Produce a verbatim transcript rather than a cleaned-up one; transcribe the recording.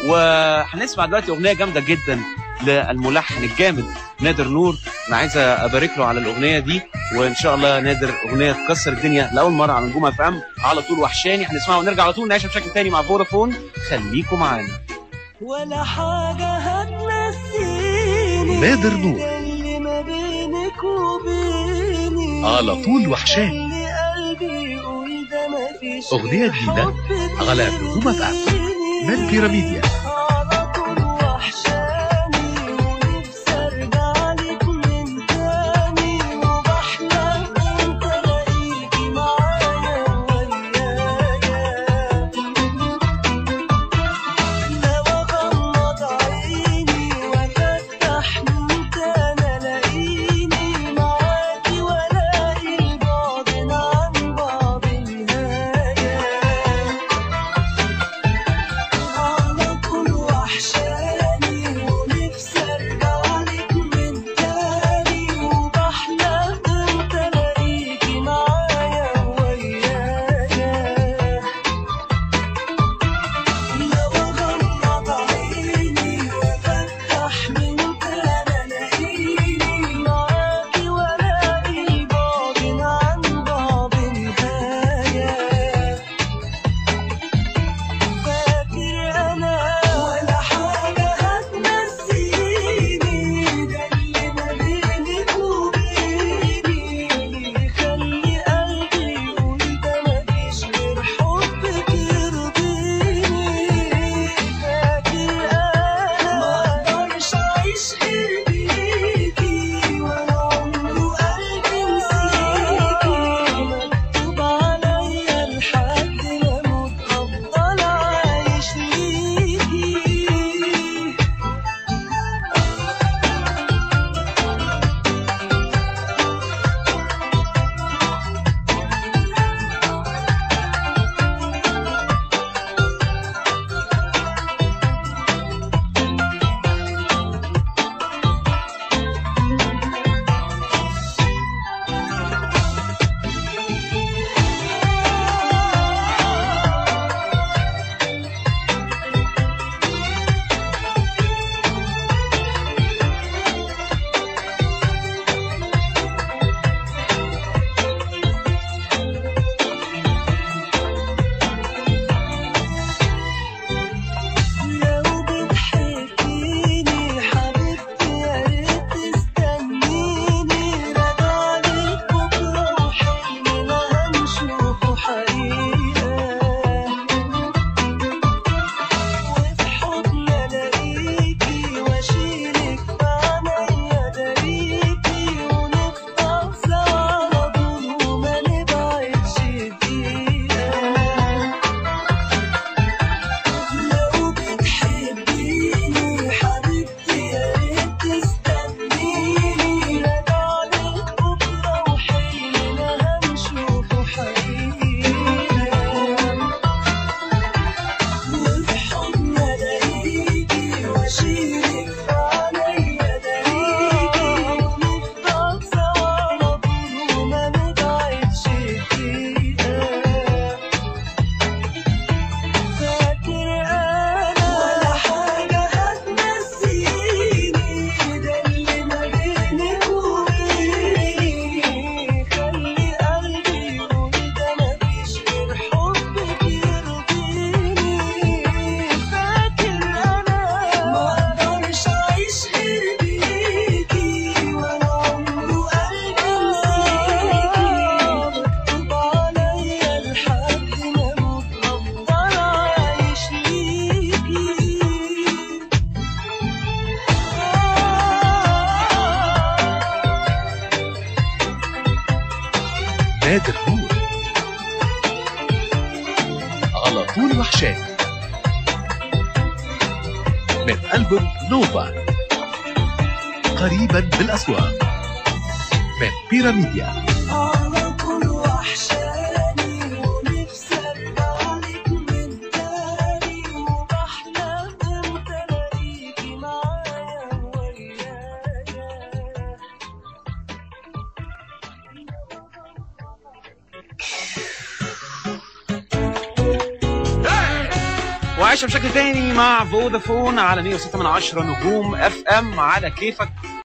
وهنسمع دلوقتي اغنيه جامده جدا للملحن الجامد نادر نور. انا عايز ابارك له على الاغنيه دي، وان شاء الله نادر اغنيه تكسر الدنيا لاول مره على نجوم اف ام. على طول وحشاني هنسمعها ونرجع على طول نعيشها بشكل تاني مع فودافون. خليكم معانا. ولا حاجه هتنسيني نادر نور اللي ما بينك وبيني، على طول وحشاني اغنيه جديده على نجوم اف ام من بيراميديا. نادر نور على طول وحشاني من ألبوم نوفا قريبا بالأسواق من بيراميديا. وعايشه بشكل تاني مع فودافون على مية وستة من عشرة نجوم اف ام على كيفك.